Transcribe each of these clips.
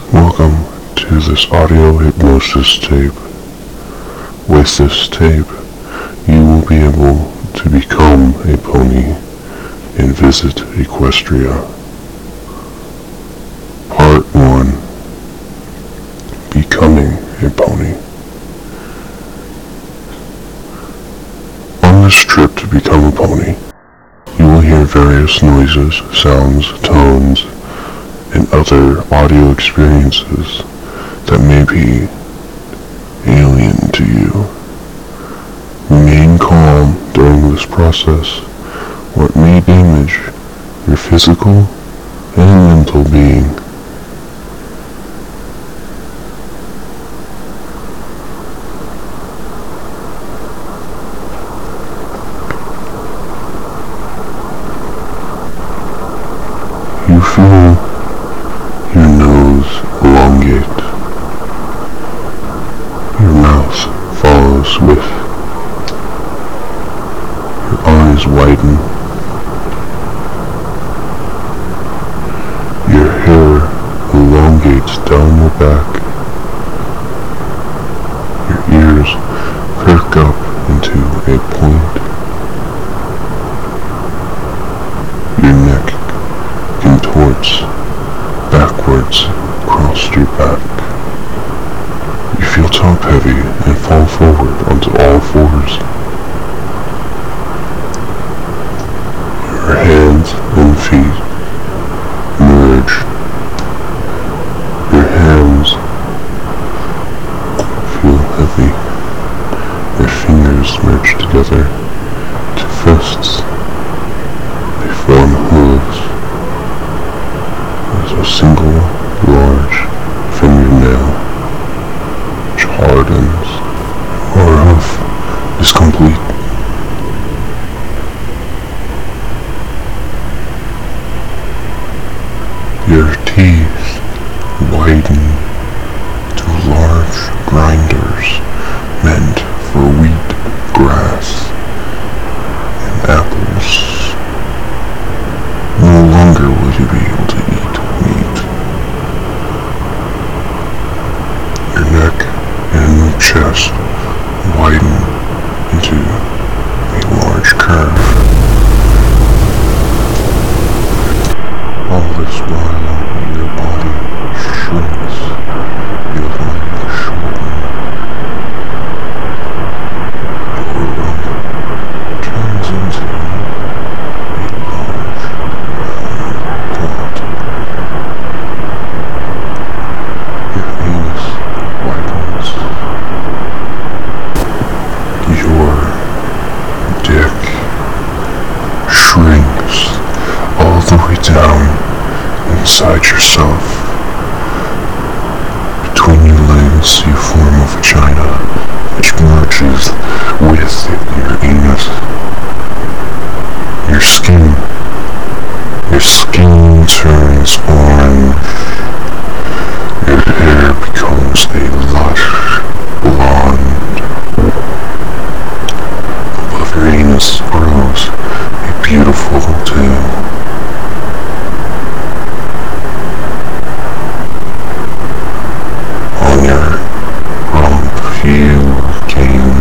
Welcome to this audio hypnosis tape. With this tape, you will be able to become a pony and visit Equestria. Part 1. Becoming a pony. On this trip to become a pony, you will hear various noises, sounds, tones, and other audio experiences that may be alien to you. Remain calm during this process, or it may damage your physical and mental being. You feel your nose elongate. Your mouth follows with. Your eyes widen. Your hair elongates down your back. Your ears perk up into a point. Your neck contorts backwards across your back. You feel top heavy and fall forward onto all fours. Your hands and feet merge. Your hands feel heavy. Your fingers merge together to fists. They form hooves. A single large fingernail which hardens. Your hoof is complete. Your teeth widen to large grinders meant for wheat, grass, and apples. No longer will you be able to eat meat. Your neck and chest widen into a large curve. All this while, your body shrinks, your legs shorten. Your rump turns into a large round pot. Your anus widens. Your dick shrinks all the way down inside yourself. Between your legs you form a vagina which merges with your anus. Your skin turns orange. Your hair becomes a lush blonde. Above your anus grows a beautiful tail. On your rump you gain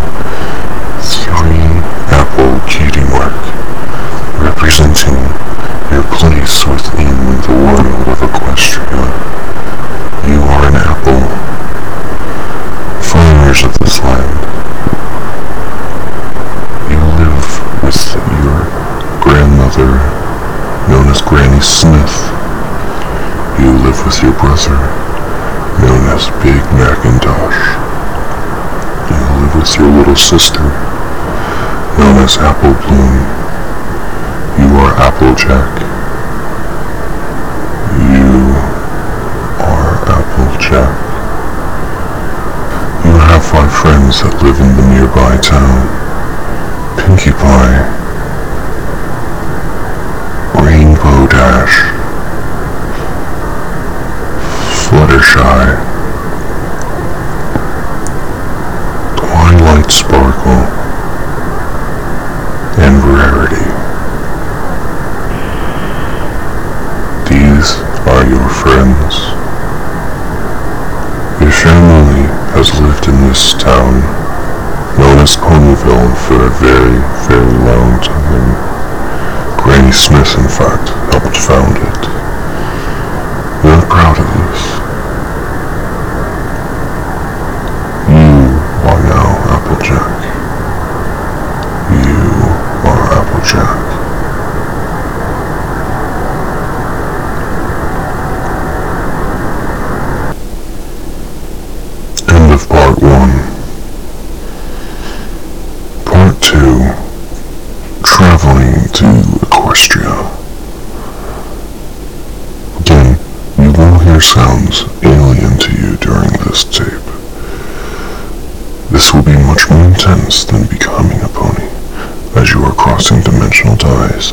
3 apple cutie mark, representing your place within the world of Equestria. You are an apple, foreigners of this land. You live with your grandmother, known as Granny Smith. You live with your brother, known as Big Macintosh. You live with your little sister, known as Apple Bloom. You are Applejack. You are Applejack. You have 5 friends that live in the nearby town. Pinkie Pie, Rainbow Dash, Fluttershy, Twilight Sparkle, and Rarity. These are your friends. in this town, known as Ponyville, for a very, very long time. Granny Smith, in fact, helped found it. We're proud of this. You are now Applejack. You are Applejack. End of part 1. Part 2. Traveling to Equestria. Again, you will hear sounds alien to you during this tape. This will be much more intense than becoming a pony, as you are crossing dimensional ties.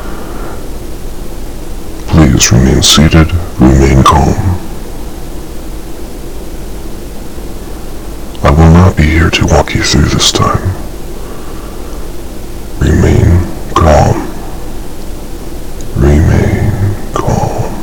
Please remain seated, remain calm. I will not be here to walk you through this time. Remain calm. Remain calm.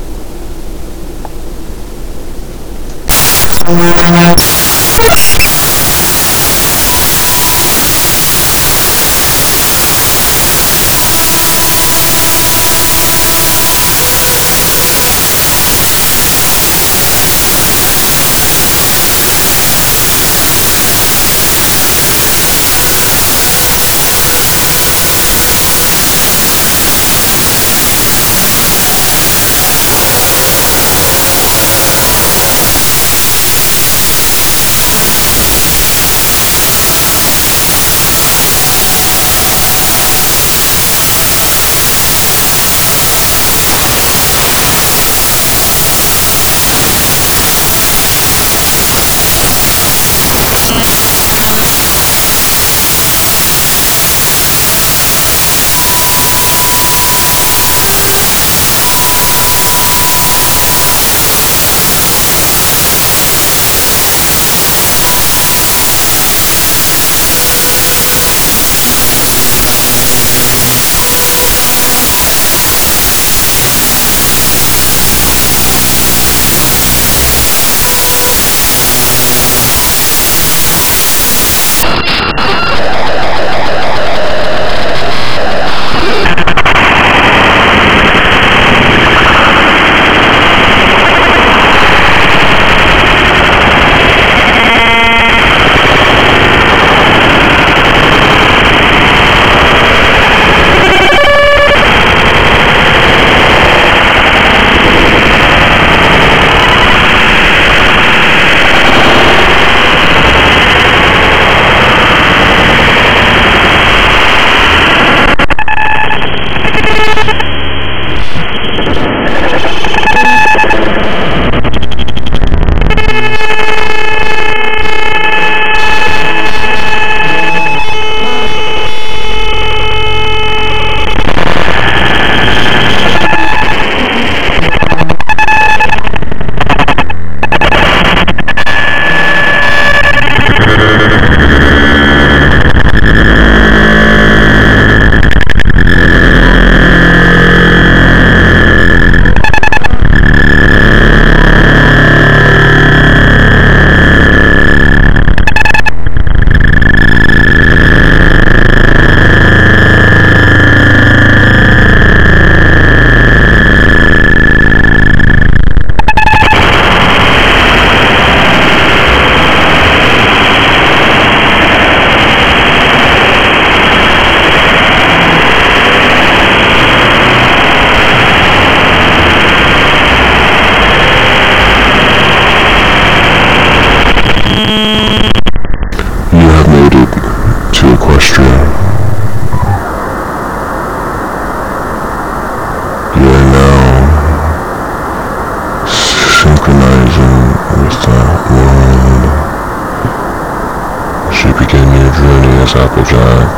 Applejack,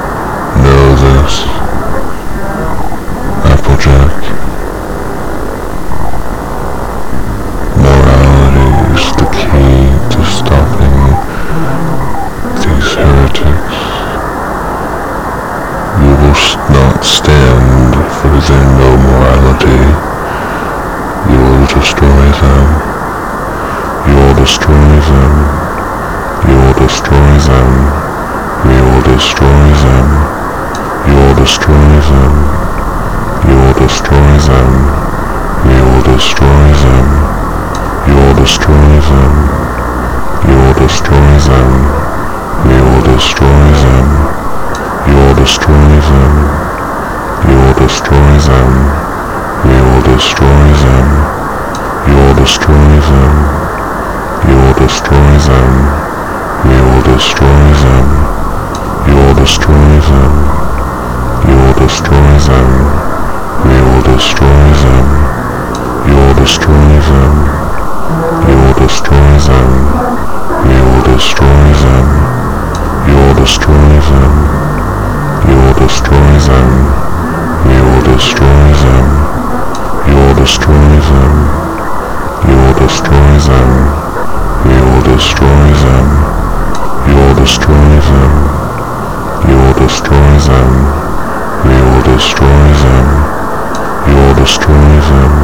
know this. Applejack, morality is the key to stopping these heretics. You will not stand for their no morality. You will destroy them. You will destroy them. destroy them. We will destroy them. You will destroy them. You will destroy them. We will destroy them. You will destroy them. You will destroy them. We will destroy them. You will destroy them. You will destroy them. We will destroy them. You will destroy them. You will destroy them. We will destroy them. You will destroy them. You will destroy them. We will destroy them. You will destroy them. You will destroy them. We will destroy them. You will destroy them. You will destroy them. We will destroy them. You will destroy them. You will destroy them. We will destroy them. You will destroy them. You will destroy them. We will destroy them. You will destroy them.